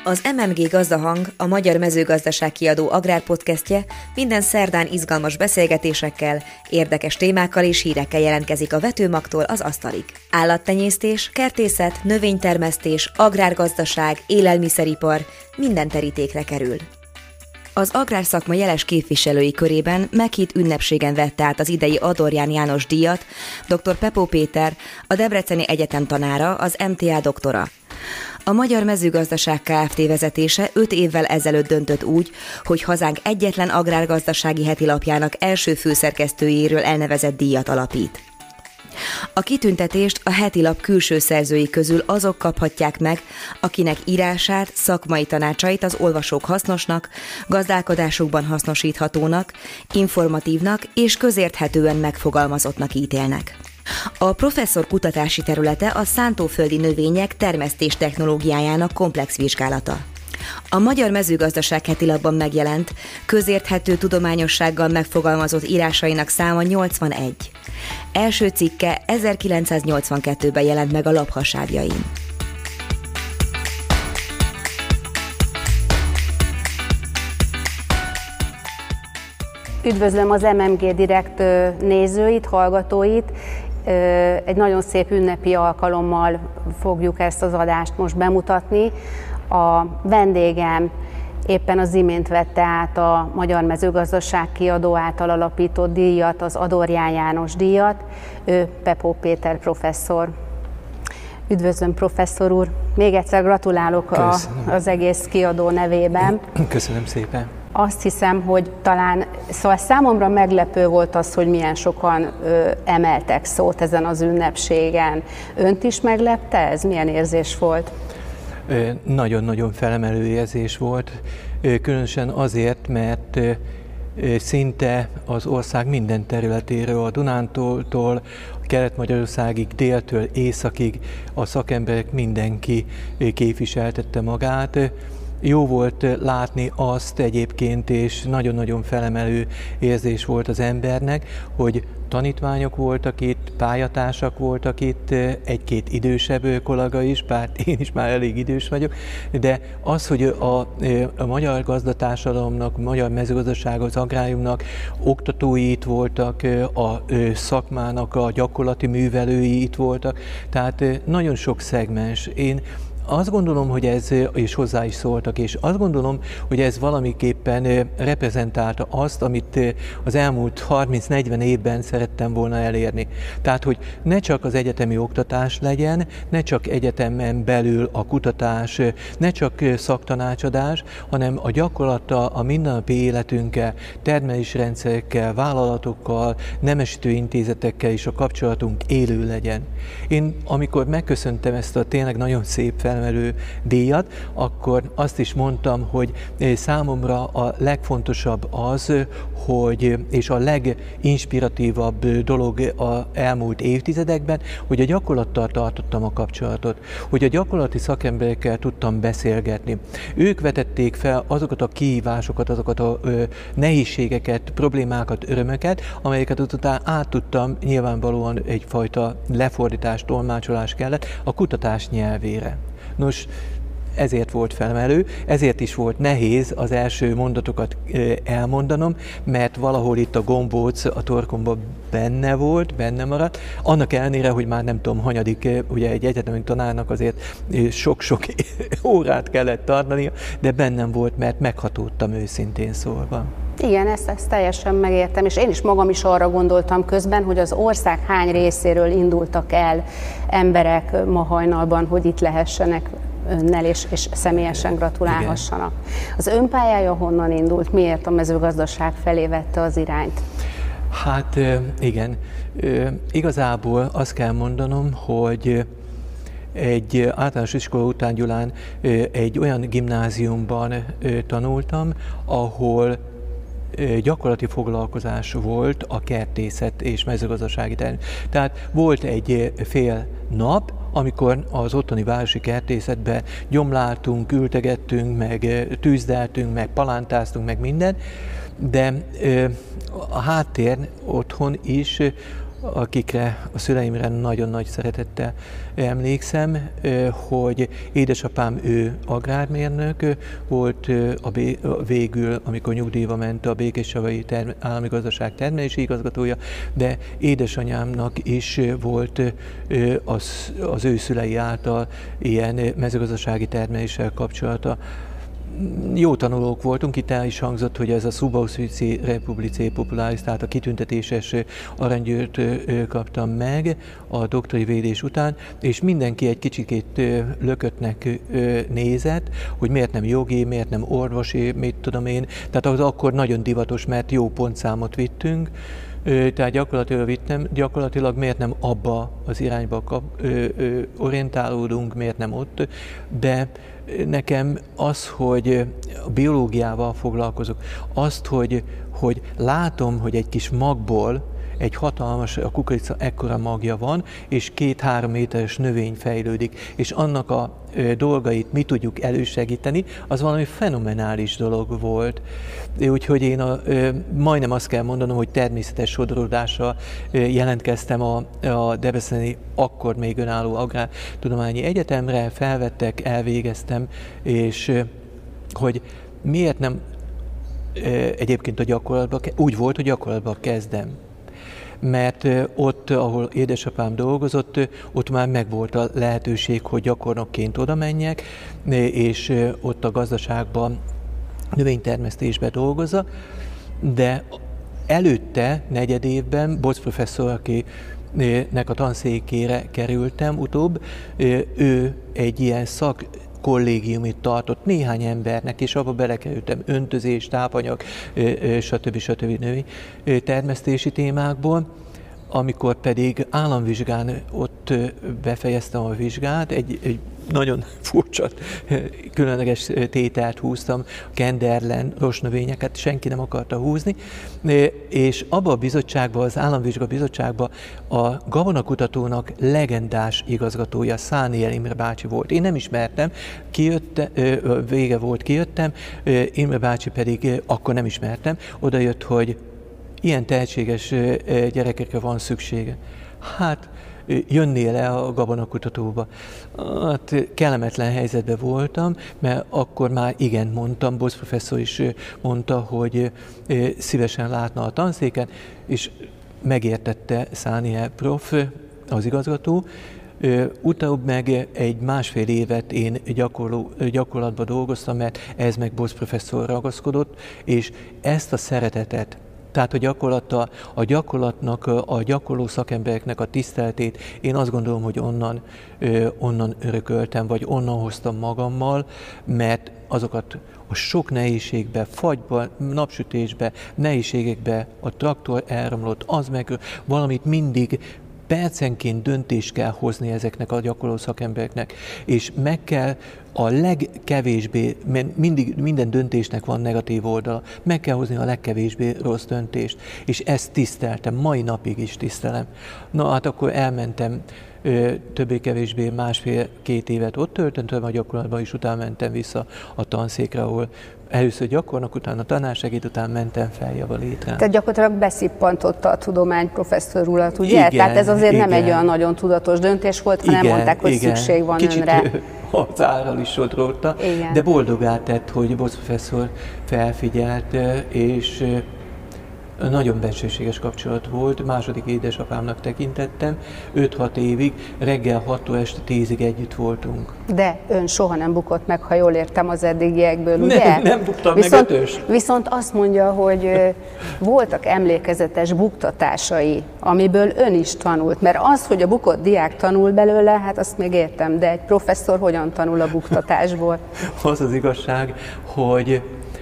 Az MMG Gazdahang, a Magyar Mezőgazdaság Kiadó agrárpodcastje minden szerdán izgalmas beszélgetésekkel, érdekes témákkal és hírekkel jelentkezik a vetőmagtól az asztalig. Állattenyésztés, kertészet, növénytermesztés, agrárgazdaság, élelmiszeripar, minden terítékre kerül. Az agrárszakma jeles képviselői körében meghitt ünnepségen vette át az idei Adorján János díjat dr. Pepó Péter, a Debreceni Egyetem tanára, az MTA doktora. A Magyar Mezőgazdaság Kft. Vezetése 5 évvel ezelőtt döntött úgy, hogy hazánk egyetlen agrárgazdasági hetilapjának első főszerkesztőjéről elnevezett díjat alapít. A kitüntetést a hetilap külső szerzői közül azok kaphatják meg, akinek írását, szakmai tanácsait az olvasók hasznosnak, gazdálkodásukban hasznosíthatónak, informatívnak és közérthetően megfogalmazottnak ítélnek. A professzor kutatási területe a szántóföldi növények termesztés technológiájának komplex vizsgálata. A Magyar Mezőgazdaság hetilapban megjelent, közérthető tudományossággal megfogalmazott írásainak száma 81. Első cikke 1982-ben jelent meg a lap hasábjain. Üdvözlöm az MMG Direkt nézőit, hallgatóit. Egy nagyon szép ünnepi alkalommal fogjuk ezt az adást most bemutatni. A vendégem éppen az imént vette át a Magyar Mezőgazdaság Kiadó által alapított díjat, az Adorján János díjat. Ő Pepó Péter professzor. Üdvözlöm, professzor úr! Még egyszer gratulálok az egész kiadó nevében. Köszönöm szépen! Azt hiszem, hogy szóval számomra meglepő volt az, hogy milyen sokan emeltek szót ezen az ünnepségen. Önt is meglepte ez? Milyen érzés volt? Nagyon-nagyon felemelő érzés volt, különösen azért, mert szinte az ország minden területéről, a Dunántúltól, a Kelet-Magyarországig, déltől északig a szakemberek mindenki képviseltette magát. Jó volt látni azt egyébként, és nagyon-nagyon felemelő érzés volt az embernek, hogy tanítványok voltak itt, pályatársak voltak itt, egy-két idősebb kollega is, bár én is már elég idős vagyok, de az, hogy a magyar gazdatársadalomnak, a magyar mezőgazdaság, az agráriumnak oktatói itt voltak, a szakmának a gyakorlati művelői itt voltak, tehát nagyon sok szegmens. Én azt gondolom, hogy ez, és hozzá is szóltak, és azt gondolom, hogy ez valamiképpen reprezentálta azt, amit az elmúlt 30-40 évben szerettem volna elérni. Tehát, hogy ne csak az egyetemi oktatás legyen, ne csak egyetemen belül a kutatás, ne csak szaktanácsadás, hanem a gyakorlata a mindennapi életünkkel, termelésrendszerekkel, vállalatokkal, nemesítő intézetekkel is a kapcsolatunk élő legyen. Én, amikor megköszöntem ezt a tényleg nagyon szép felemelő díjat, akkor azt is mondtam, hogy számomra a legfontosabb az, hogy, és a leginspiratívabb dolog az elmúlt évtizedekben, hogy a gyakorlattal tartottam a kapcsolatot, hogy a gyakorlati szakemberekkel tudtam beszélgetni. Ők vetették fel azokat a kihívásokat, azokat a nehézségeket, problémákat, örömöket, amelyeket utána át tudtam, nyilvánvalóan egyfajta lefordítás, tolmácsolás kellett a kutatás nyelvére. Nos, ezért volt felemelő, ezért is volt nehéz az első mondatokat elmondanom, mert valahol itt a gombóc a torkomban benne maradt, annak ellenére, hogy már nem tudom, hanyadik, ugye egy egyetemi tanárnak azért sok-sok órát kellett tartania, de bennem volt, mert meghatódtam őszintén szólva. Igen, ezt teljesen megértem, és én is magam is arra gondoltam közben, hogy az ország hány részéről indultak el emberek ma hajnalban, hogy itt lehessenek önnel, és személyesen gratulálhassanak. Igen. Az önpályája honnan indult? Miért a mezőgazdaság felé vette az irányt? Hát igen, igazából azt kell mondanom, hogy egy általános iskola után Gyulán egy olyan gimnáziumban tanultam, ahol gyakorlati foglalkozás volt a kertészet és mezőgazdasági terület. Tehát volt egy fél nap, amikor az ottani városi kertészetben gyomláltunk, ültegettünk, meg tűzdeltünk, meg palántáztunk, meg minden, de a háttér otthon is akikre, a szüleimre nagyon nagy szeretettel emlékszem, hogy édesapám ő agrármérnök volt, végül, amikor nyugdíjba ment, a Békéscsavai Állami Gazdaság termelési igazgatója, de édesanyámnak is volt az ő szülei által ilyen mezőgazdasági termeléssel kapcsolata. Jó tanulók voltunk, itt el is hangzott, hogy ez a Subausvici Republicae Popularis, tehát a kitüntetéses aranygyőrt kaptam meg a doktori védés után, és mindenki egy kicsikét lököttnek nézett, hogy miért nem jogi, miért nem orvosi, mit tudom én. Tehát az akkor nagyon divatos, mert jó pontszámot vittünk, tehát gyakorlatilag miért nem abba az irányba orientálódunk, miért nem ott, de nekem az, hogy a biológiával foglalkozok, azt, hogy látom, hogy egy kis magból egy hatalmas, a kukorica ekkora magja van, és 2-3 méteres növény fejlődik, és annak a dolgait mi tudjuk elősegíteni, az valami fenomenális dolog volt. Úgyhogy én majdnem azt kell mondanom, hogy természetes sodródással jelentkeztem a debreceni, akkor még önálló Agrártudományi Egyetemre, felvettek, elvégeztem, és hogy miért nem egyébként a gyakorlatban, úgy volt, hogy gyakorlatban kezdem. Mert ott, ahol édesapám dolgozott, ott már megvolt a lehetőség, hogy gyakornokként oda menjek, és ott a gazdaságban, növénytermesztésben dolgozza, de előtte, negyedévben Boc professzor, akinek a tanszékére kerültem utóbb, ő egy ilyen kollégiumit tartott néhány embernek, és abba belekerültem öntözés, tápanyag, stb. Növény termesztési témákból. Amikor pedig államvizsgán ott befejeztem a vizsgát, egy nagyon furcsa, különleges tételt húztam, kenderlen, rostnövényeket, senki nem akarta húzni, és abba a bizottságban, az államvizsga bizottságban a gabonakutatónak legendás igazgatója, Szániel Imre bácsi volt. Én nem ismertem, vége volt, kijöttem, Imre bácsi pedig akkor nem ismertem, oda jött, hogy ilyen tehetséges gyerekekre van szüksége. Hát, jönnél le a gabonakutatóba. Hát, kellemetlen helyzetben voltam, mert akkor már igent mondtam, Boc professzor is mondta, hogy szívesen látna a tanszéken, és megértette Szániel prof, az igazgató. Utóbb meg egy 1,5 évet én gyakorlatban dolgoztam, mert ez meg Boc professzor ragaszkodott, és ezt a szeretetet, tehát a gyakorlatnak, a gyakorló szakembereknek a tiszteletét én azt gondolom, hogy onnan örököltem, vagy onnan hoztam magammal, mert azokat a sok nehézségbe, fagyba, napsütésbe, nehézségekbe a traktor elromlott, az meg valamit mindig percenként döntést kell hozni ezeknek a gyakorló szakembereknek, és meg kell a legkevésbé, mert minden döntésnek van negatív oldala, meg kell hozni a legkevésbé rossz döntést, és ezt tiszteltem, mai napig is tisztelem. Na hát akkor elmentem, többé-kevésbé 1,5-2 évet ott töltöttem a gyakorlatban, és utána mentem vissza a tanszékre, ahol először gyakornok, utána tanársegéd, után mentem fel Javalétrán. Tehát gyakorlatilag beszippantotta a tudomány professzor urat, ugye? Igen, tehát ez azért nem egy olyan nagyon tudatos döntés volt, hanem mondták, hogy szükség van önre. Kicsit az árral is sodródta, de boldogát tett, hogy Boc professzor felfigyelt, és nagyon bensőséges kapcsolat volt, második édesapámnak tekintettem, 5-6 évig, reggel 6-tól este 10-ig együtt voltunk. De ön soha nem bukott meg, ha jól értem az eddigiekből, ugye? Nem buktam meg ötös. Viszont azt mondja, hogy voltak emlékezetes buktatásai, amiből ön is tanult, mert az, hogy a bukott diák tanul belőle, hát azt még értem, de egy professzor hogyan tanul a buktatásból? Az az igazság, hogy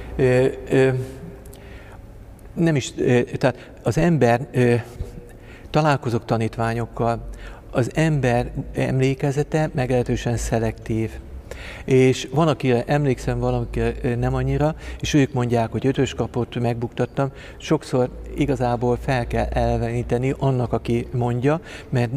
nem is, tehát az ember, találkozok tanítványokkal, az ember emlékezete meglehetősen szelektív. És van, akire emlékszem, valakire nem annyira, és ők mondják, hogy 5-ös kapott, megbuktattam. Sokszor igazából fel kell eleveníteni annak, aki mondja, mert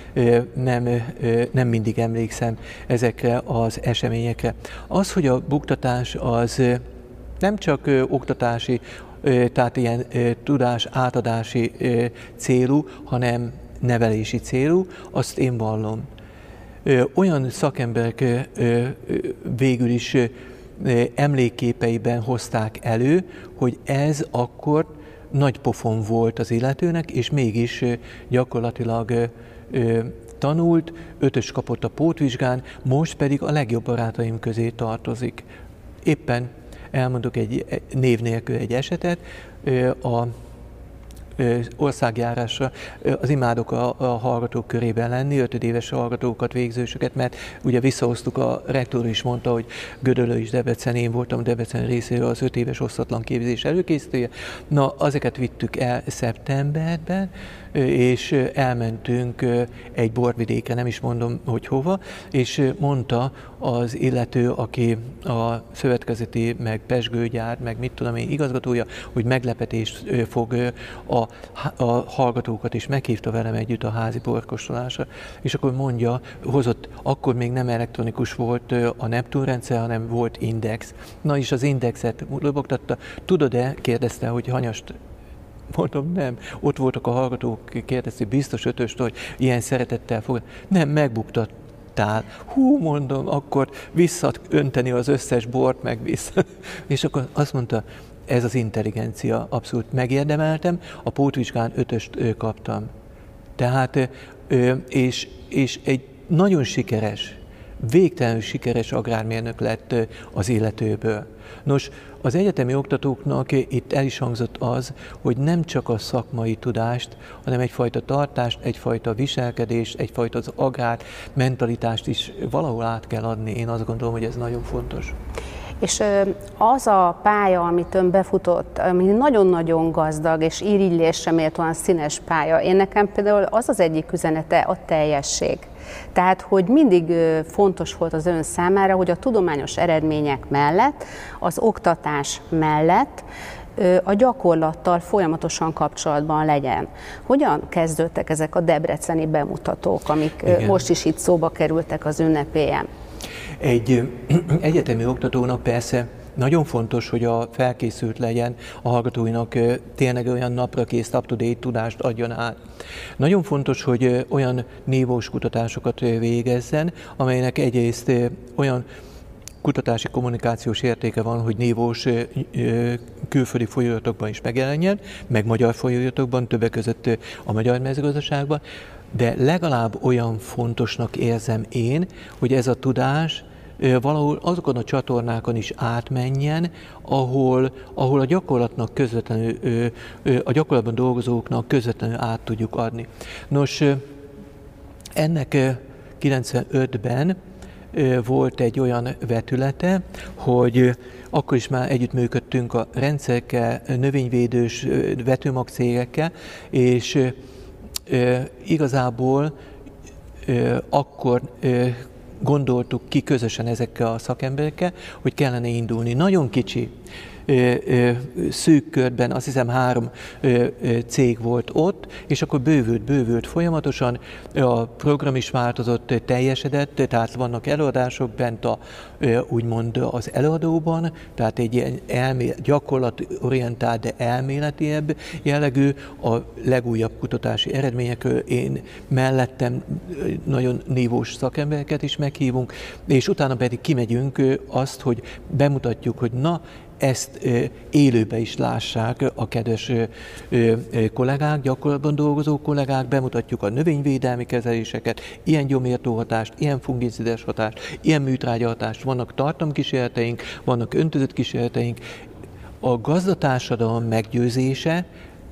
nem mindig emlékszem ezekre az eseményekre. Az, hogy a buktatás az nem csak oktatási tehát ilyen tudás átadási célú, hanem nevelési célú, azt én vallom. Olyan szakemberek végül is emlékképeiben hozták elő, hogy ez akkor nagy pofon volt az illetőnek, és mégis gyakorlatilag tanult, 5-ös kapott a pótvizsgán, most pedig a legjobb barátaim közé tartozik. Éppen elmondok egy név nélkül egy esetet, országjárásra, az imádok a hallgatók körében lenni, 5 éves hallgatókat, végzősöket, mert ugye visszahoztuk, a rektor is mondta, hogy Gödöllő is Debrecen, én voltam Debrecen részéről az 5 éves osztatlan képzés előkészítője. Na, azeket vittük el szeptemberben, és elmentünk egy borvidékre, nem is mondom, hogy hova, és mondta az illető, aki a szövetkezeti, meg pezsgőgyár, meg mit tudom én igazgatója, hogy meglepetést fog a hallgatókat, és meghívta velem együtt a házi borkóstolásra, és akkor mondja, hozott, akkor még nem elektronikus volt a Neptun rendszer, hanem volt index. Na és az indexet lobogtatta, tudod-e, kérdezte, hogy hanyast. Mondom, nem. Ott voltak a hallgatók, kérdezték, biztos 5-öst, hogy ilyen szeretettel fog. Nem, megbuktattál. Hú, mondom, akkor visszaönteni az összes bort, meg vissza. És akkor azt mondta, ez az intelligencia, abszolút megérdemeltem, a pótvizsgán 5-öst kaptam. Tehát, és egy nagyon sikeres, végtelenül sikeres agrármérnök lett az illetőből. Nos, az egyetemi oktatóknak itt el is hangzott az, hogy nem csak a szakmai tudást, hanem egyfajta tartást, egyfajta viselkedést, egyfajta az agrár mentalitást is valahol át kell adni. Én azt gondolom, hogy ez nagyon fontos. És az a pálya, amit ön befutott, ami nagyon-nagyon gazdag és irigylésre méltóan színes pálya, én nekem például az az egyik üzenete a teljesség. Tehát, hogy mindig fontos volt az ön számára, hogy a tudományos eredmények mellett, az oktatás mellett a gyakorlattal folyamatosan kapcsolatban legyen. Hogyan kezdődtek ezek a debreceni bemutatók, amik most is itt szóba kerültek az ünnepélyen? Egy egyetemi oktatónak persze nagyon fontos, hogy a felkészült legyen, a hallgatóinak tényleg olyan naprakész, up-to-date tudást adjon át. Nagyon fontos, hogy olyan nívós kutatásokat végezzen, amelynek egyrészt olyan kutatási kommunikációs értéke van, hogy nívós külföldi folyóiratokban is megjelenjen, meg magyar folyóiratokban, többek között a magyar mezőgazdaságban, de legalább olyan fontosnak érzem én, hogy ez a tudás valahol azokon a csatornákon is átmenjen, ahol a gyakorlatnak közvetlenül, a gyakorlatban dolgozóknak közvetlenül át tudjuk adni. Nos, ennek 95-ben volt egy olyan vetülete, hogy akkor is már együttműködtünk a rendszerekkel, növényvédős vetőmagcégekkel, és igazából akkor gondoltuk ki közösen ezekkel a szakemberekkel, hogy kellene indulni. Nagyon kicsi, szűk körben, azt hiszem 3 cég volt ott, és akkor bővült folyamatosan, a program is változott, teljesedett, tehát vannak előadások bent úgymond az előadóban, tehát egy ilyen gyakorlatorientált, de elméletiebb jellegű, a legújabb kutatási eredményekről én mellettem nagyon nívós szakembereket is meghívunk, és utána pedig kimegyünk azt, hogy bemutatjuk, hogy na, ezt élőben is lássák a kedves kollégák, gyakorlatban dolgozó kollégák, bemutatjuk a növényvédelmi kezeléseket, ilyen gyomírtó hatást, ilyen fungicides hatást, ilyen műtrágya hatást, vannak tartalomkísérleteink, vannak öntözött kísérleteink. A gazdatársadalom meggyőzése,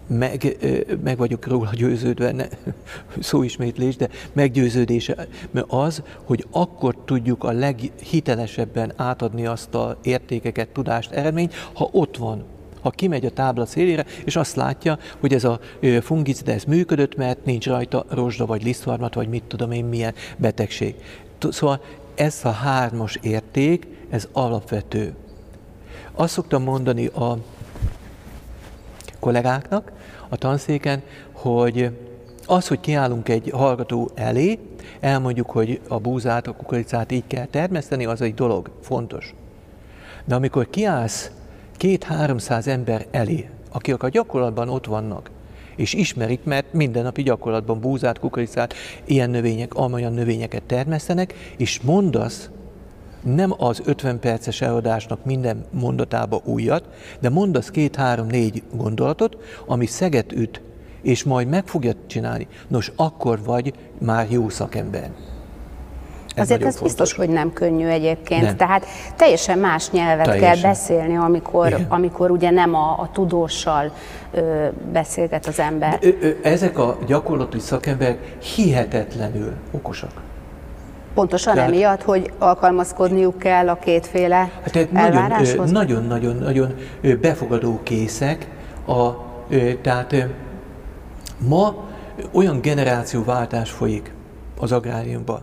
meg vagyok róla győződve, szóismétlés, de meggyőződése az, hogy akkor tudjuk a leghitelesebben átadni azt az értékeket, tudást, eredményt, ha ott van, ha kimegy a tábla szélére, és azt látja, hogy ez a fungicida ez működött, mert nincs rajta rozsda, vagy lisztvarmat, vagy mit tudom én, milyen betegség. Szóval ez a 3-as érték, ez alapvető. Azt szoktam mondani a kollégáknak a tanszéken, hogy az, hogy kiállunk egy hallgató elé, elmondjuk, hogy a búzát, a kukoricát így kell termeszteni, az egy dolog, fontos. De amikor kiállsz 200-300 ember elé, akik a gyakorlatban ott vannak, és ismerik, mert mindennapi gyakorlatban búzát, kukoricát, ilyen növények, amolyan növényeket termesztenek, és mondasz, nem az 50 perces előadásnak minden mondatába újat, de mondasz 2-3-4 gondolatot, ami szeget üt, és majd meg fogja csinálni. Nos, akkor vagy már jó szakember. Azért ez biztos, hogy nem könnyű egyébként. Nem. Tehát teljesen más nyelvet kell beszélni, amikor ugye nem a tudóssal beszélget az ember. Ezek a gyakorlati szakemberek hihetetlenül okosak. Pontosan emiatt, hogy alkalmazkodniuk kell a kétféle elváráshoz? Nagyon-nagyon befogadó készek. Tehát ma olyan generációváltás folyik az agráriumban,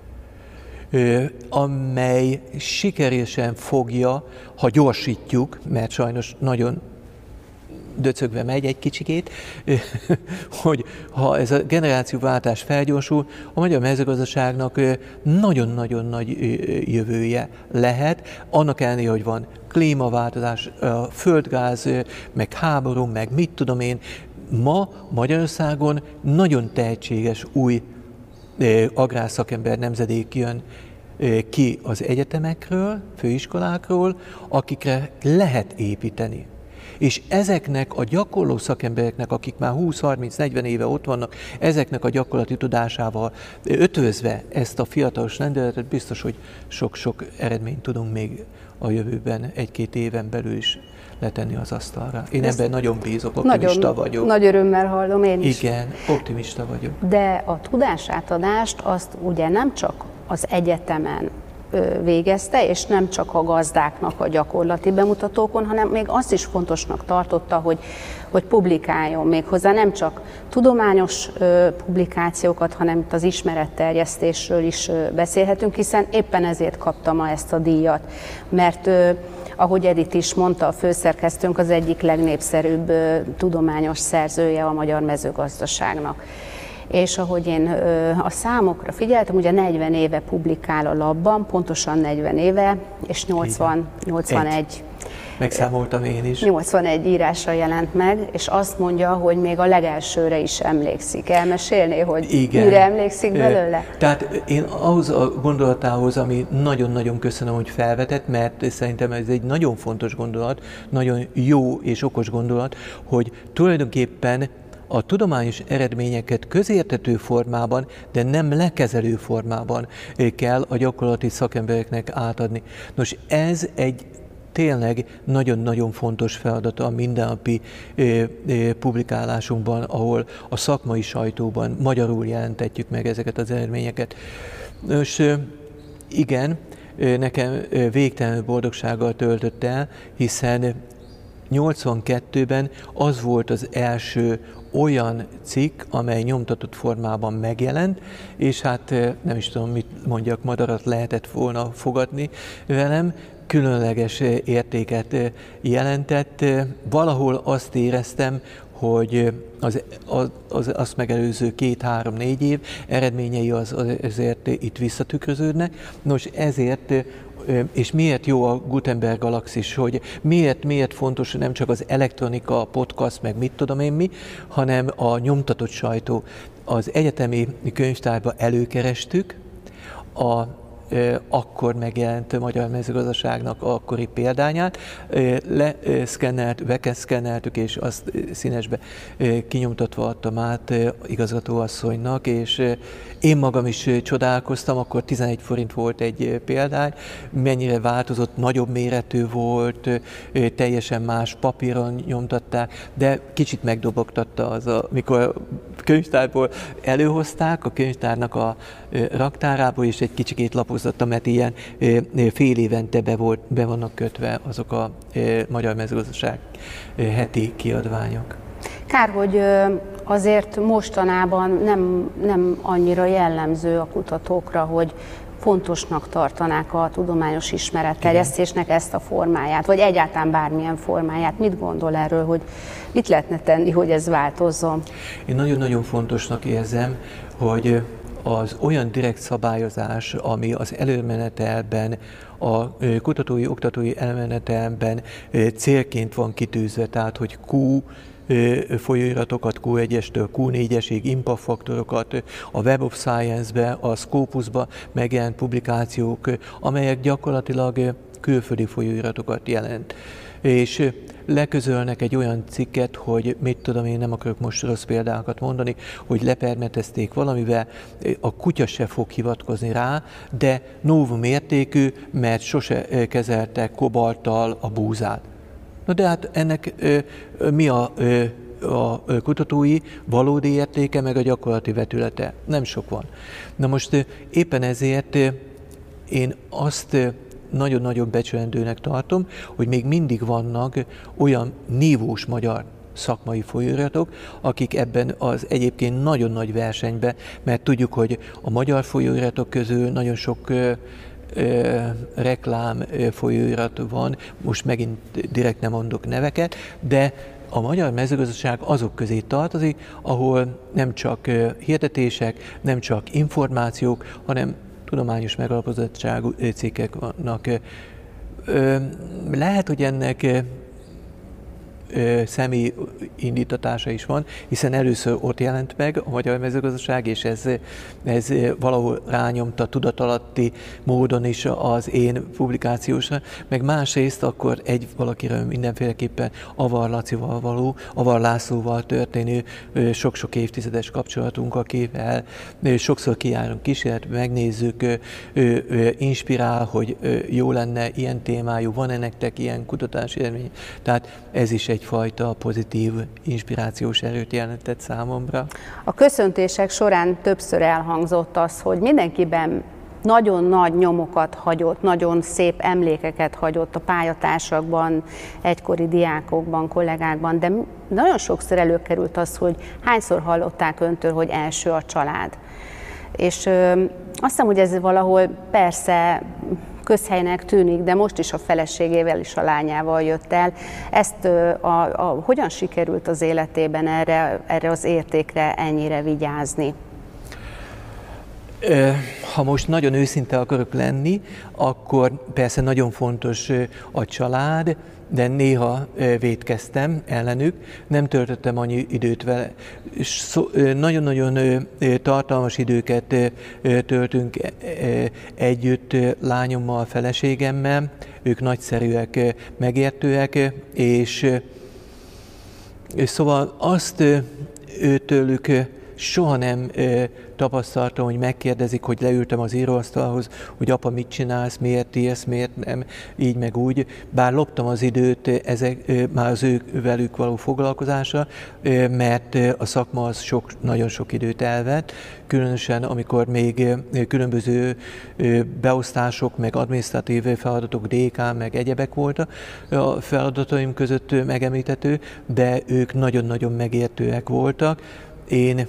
amely sikeresen fogja, ha gyorsítjuk, mert sajnos nagyon döcögve megy egy kicsikét, hogy ha ez a generációváltás felgyorsul, a magyar mezőgazdaságnak nagyon-nagyon nagy jövője lehet, annak ellenére, hogy van klímaváltozás, földgáz, meg háború, meg mit tudom én. Ma Magyarországon nagyon tehetséges új agrárszakember nemzedék jön ki az egyetemekről, főiskolákról, akikre lehet építeni. És ezeknek a gyakorló szakembereknek, akik már 20-30-40 éve ott vannak, ezeknek a gyakorlati tudásával ötvözve ezt a fiatalos lendületet, biztos, hogy sok-sok eredményt tudunk még a jövőben, 1-2 éven belül is letenni az asztalra. Én ebben nagyon bízok, optimista vagyok. Nagy örömmel hallom én is. Igen, optimista vagyok. De a tudásátadást azt ugye nem csak az egyetemen végezte, és nem csak a gazdáknak a gyakorlati bemutatókon, hanem még azt is fontosnak tartotta, hogy publikáljon méghozzá nem csak tudományos publikációkat, hanem itt az ismeretterjesztésről is beszélhetünk, hiszen éppen ezért kapta ma ezt a díjat, mert ahogy Edith is mondta, a főszerkesztőnk az egyik legnépszerűbb tudományos szerzője a magyar mezőgazdaságnak. És ahogy én a számokra figyeltem, ugye 40 éve publikál a labban, pontosan 40 éve, és 81. Megszámoltam én is. 81 írása jelent meg, és azt mondja, hogy még a legelsőre is emlékszik. Elmesélné, hogy mire emlékszik belőle? Tehát én ahhoz a gondolatához, ami nagyon-nagyon köszönöm, hogy felvetett, mert szerintem ez egy nagyon fontos gondolat, nagyon jó és okos gondolat, hogy tulajdonképpen a tudományos eredményeket közérthető formában, de nem lekezelő formában kell a gyakorlati szakembereknek átadni. Nos, ez egy tényleg nagyon-nagyon fontos feladata a mindennapi publikálásunkban, ahol a szakmai sajtóban magyarul jelentetjük meg ezeket az eredményeket. Nos, igen, nekem végtelenül boldogsággal töltött el, hiszen 82-ben az volt az első olyan cikk, amely nyomtatott formában megjelent, és hát nem is tudom, mit mondjak, madarat lehetett volna fogadni velem, különleges értéket jelentett. Valahol azt éreztem, hogy az azt megelőző 2-3-4 év eredményei ezért itt visszatükröződnek. Nos, ezért és miért jó a Gutenberg galaxis, hogy miért fontos nem csak az elektronika, a podcast, meg mit tudom én mi, hanem a nyomtatott sajtó. Az egyetemi könyvtárba előkerestük akkor megjelent magyar mezőgazdaságnak akkori példányát, bekeszkenneltük, és azt színesbe kinyomtatva adtam át igazgatóasszonynak, és én magam is csodálkoztam, akkor 11 forint volt egy példány, mennyire változott, nagyobb méretű volt, teljesen más papíron nyomtatták, de kicsit megdobogtatta mikor a könyvtárból előhozták, a könyvtárnak a raktárából, és egy kicsikét lapoztattam, mert ilyen fél évente be vannak kötve azok a magyar mezőgazdaság heti kiadványok. Kár, hogy azért mostanában nem annyira jellemző a kutatókra, hogy fontosnak tartanák a tudományos ismeretterjesztésnek ezt a formáját, vagy egyáltalán bármilyen formáját. Mit gondol erről, hogy mit lehetne tenni, hogy ez változzon? Én nagyon-nagyon fontosnak érzem, hogy az olyan direkt szabályozás, ami az előmenetelben, a kutatói, oktatói előmenetelben célként van kitűzve, tehát hogy Q folyóiratokat Q1-estől Q4-esig, impact faktorokat, a Web of Science-be, a Scopusba megjelent publikációk, amelyek gyakorlatilag külföldi folyóiratokat jelent. És leközölnek egy olyan cikket, hogy mit tudom én, nem akarok most rossz példákat mondani, hogy lepermetezték valamivel, a kutya se fog hivatkozni rá, de novum értékű, mert sose kezelte kobalttal a búzát. Na de hát ennek mi a kutatói valódi értéke, meg a gyakorlati vetülete? Nem sok van. Na most éppen ezért én azt nagyon-nagyon becsülendőnek tartom, hogy még mindig vannak olyan nívós magyar szakmai folyóiratok, akik ebben az egyébként nagyon nagy versenyben, mert tudjuk, hogy a magyar folyóiratok közül nagyon sok reklám folyóirat van, most megint direkt nem mondok neveket, de a magyar mezőgazdaság azok közé tartozik, ahol nem csak hirdetések, nem csak információk, hanem tudományos megalapozottságú cikkek vannak. Lehet, hogy ennek személyi indítatása is van, hiszen először ott jelent meg a magyar mezőgazdaság, és ez valahol rányomta tudatalatti módon is az én publikációsra, meg másrészt akkor valakiről mindenféleképpen Avar Lacival való, Avar Lászlóval történő sok-sok évtizedes kapcsolatunk, akivel sokszor kijárunk kísérletbe, megnézzük, inspirál, hogy jó lenne ilyen témájú, van-e nektek ilyen kutatási élmény. Tehát ez is egyfajta pozitív inspirációs erőt jelentett számomra. A köszöntések során többször elhangzott az, hogy mindenkiben nagyon nagy nyomokat hagyott, nagyon szép emlékeket hagyott a pályatársakban, egykori diákokban, kollégákban, de nagyon sokszor előkerült az, hogy hányszor hallották öntől, hogy első a család. És azt hiszem, hogy ez valahol persze közhelynek tűnik, de most is a feleségével és a lányával jött el. Ezt hogyan sikerült az életében erre az értékre ennyire vigyázni? Ha most nagyon őszinte akarok lenni, akkor persze nagyon fontos a család, de néha vétkeztem ellenük, nem töltöttem annyi időt vele. Nagyon-nagyon tartalmas időket töltünk együtt lányommal, feleségemmel, ők nagyszerűek, megértőek, és szóval azt tőlük soha nem tapasztaltam, hogy megkérdezik, hogy leültem az íróasztalhoz, hogy apa, mit csinálsz, miért írsz, miért nem, így meg úgy. Bár loptam az időt már az velük való foglalkozásra, mert a szakma az nagyon sok időt elvett, különösen amikor még különböző beosztások, meg adminisztratív feladatok, DK, meg egyebek voltak a feladataim között megemlíthető, de ők nagyon-nagyon megértőek voltak. Én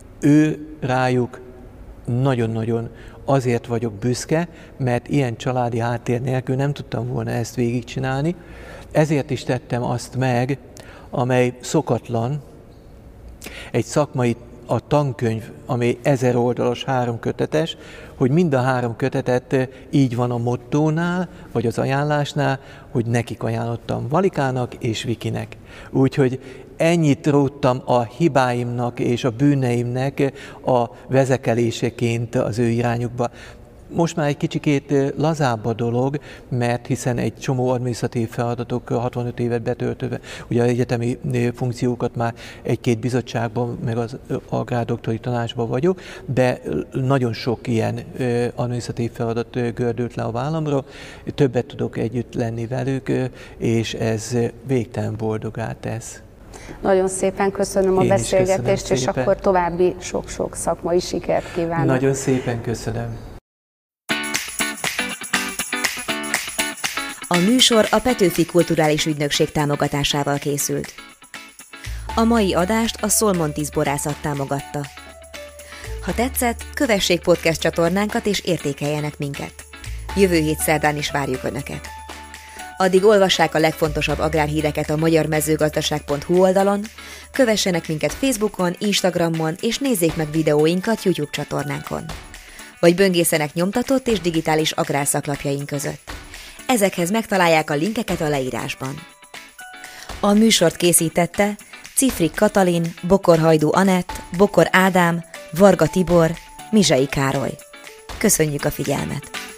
rájuk nagyon-nagyon azért vagyok büszke, mert ilyen családi háttér nélkül nem tudtam volna ezt végigcsinálni. Ezért is tettem azt meg, amely szokatlan, egy szakmai a tankönyv, amely 1000 oldalas 3 kötetes, hogy mind a 3 kötetet így van a mottónál, vagy az ajánlásnál, hogy nekik ajánlottam, Valikának és Vikinek. Úgyhogy ennyit róttam a hibáimnak és a bűneimnek a vezekeléseként az ő irányukba. Most már egy kicsikét lazább a dolog, mert hiszen egy csomó adminisztratív feladatok 65 évet betöltve, ugye az egyetemi funkciókat már egy-két bizottságban, meg az agrárdoktori tanácsban vagyok, de nagyon sok ilyen adminisztratív feladat gördült le a vállamra, többet tudok együtt lenni velük, és ez végtelen boldoggá tesz. Nagyon szépen köszönöm a beszélgetést, és akkor további sok-sok szakmai sikert kívánok. Nagyon szépen köszönöm. A műsor a Petőfi Kulturális Ügynökség támogatásával készült. A mai adást a Szolmontis borászat támogatta. Ha tetszett, kövessék podcast csatornánkat és értékeljenek minket. Jövő hét szerdán is várjuk Önöket. Addig olvassák a legfontosabb agrárhíreket a magyarmezőgazdaság.hu oldalon, kövessenek minket Facebookon, Instagramon, és nézzék meg videóinkat YouTube csatornánkon. Vagy böngészenek nyomtatott és digitális agrárszaklapjaink között. Ezekhez megtalálják a linkeket a leírásban. A műsort készítette Cifrik Katalin, Bokor Hajdú Anett, Bokor Ádám, Varga Tibor, Mizsai Károly. Köszönjük a figyelmet!